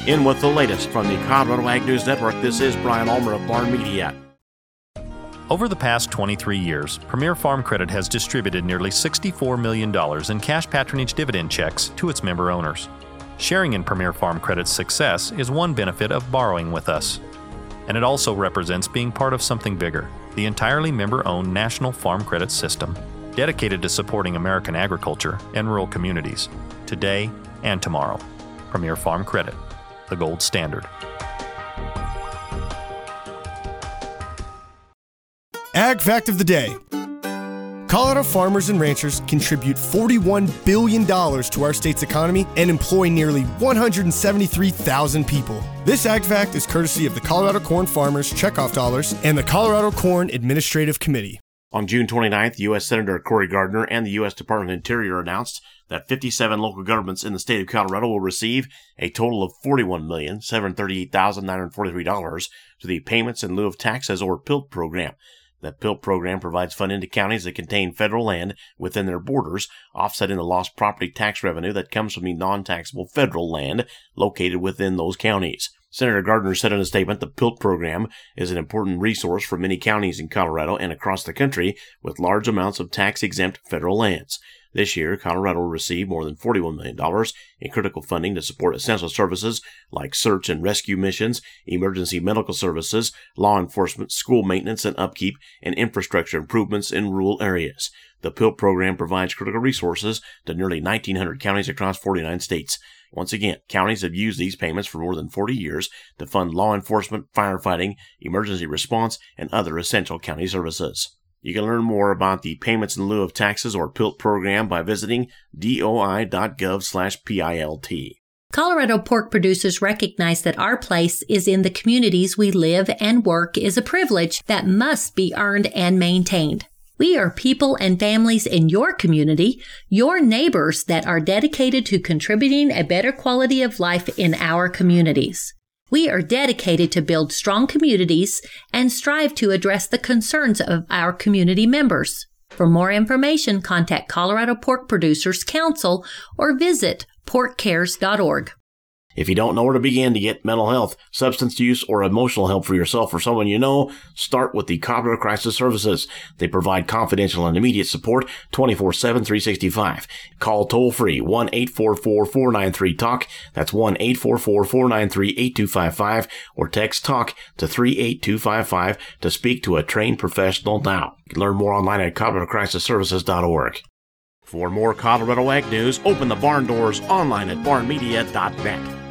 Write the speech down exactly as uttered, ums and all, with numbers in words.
In with the latest from the Colorado Ag News Network, this is Brian Ulmer of Barn Media. Over the past twenty-three years, Premier Farm Credit has distributed nearly sixty-four million dollars in cash patronage dividend checks to its member owners. Sharing in Premier Farm Credit's success is one benefit of borrowing with us. And it also represents being part of something bigger, the entirely member-owned National Farm Credit System, dedicated to supporting American agriculture and rural communities, today and tomorrow. Premier Farm Credit, the gold standard. Ag Fact of the Day. Colorado farmers and ranchers contribute forty-one billion dollars to our state's economy and employ nearly one hundred seventy-three thousand people. This Ag Fact is courtesy of the Colorado Corn Farmers Checkoff Dollars and the Colorado Corn Administrative Committee. On June twenty-ninth, U S Senator Cory Gardner and the U S Department of Interior announced that fifty-seven local governments in the state of Colorado will receive a total of forty-one million seven hundred thirty-eight thousand nine hundred forty-three dollars to the Payments in Lieu of Taxes, or P I L T program. The P I L T program provides funding to counties that contain federal land within their borders, offsetting the lost property tax revenue that comes from the non-taxable federal land located within those counties. Senator Gardner said in a statement the P I L T program is an important resource for many counties in Colorado and across the country with large amounts of tax-exempt federal lands. This year, Colorado will receive more than forty-one million dollars in critical funding to support essential services like search and rescue missions, emergency medical services, law enforcement, school maintenance and upkeep, and infrastructure improvements in rural areas. The P I L T program provides critical resources to nearly nineteen hundred counties across forty-nine states. Once again, counties have used these payments for more than forty years to fund law enforcement, firefighting, emergency response, and other essential county services. You can learn more about the Payments in Lieu of Taxes, or P I L T program, by visiting doi.gov slash PILT. Colorado pork producers recognize that our place is in the communities we live and work is a privilege that must be earned and maintained. We are people and families in your community, your neighbors, that are dedicated to contributing a better quality of life in our communities. We are dedicated to build strong communities and strive to address the concerns of our community members. For more information, contact Colorado Pork Producers Council or visit pork cares dot org. If you don't know where to begin to get mental health, substance use, or emotional help for yourself or someone you know, start with the Colorado Crisis Services. They provide confidential and immediate support twenty-four seven, three sixty-five. Call toll-free one eight four four, four nine three, talk. That's one eight four four, four nine three, eight two five five. Or text TALK to three eight two five five to speak to a trained professional now. You can learn more online at colorado crisis services dot org. For more Colorado Ag News, open the barn doors online at barn media dot net.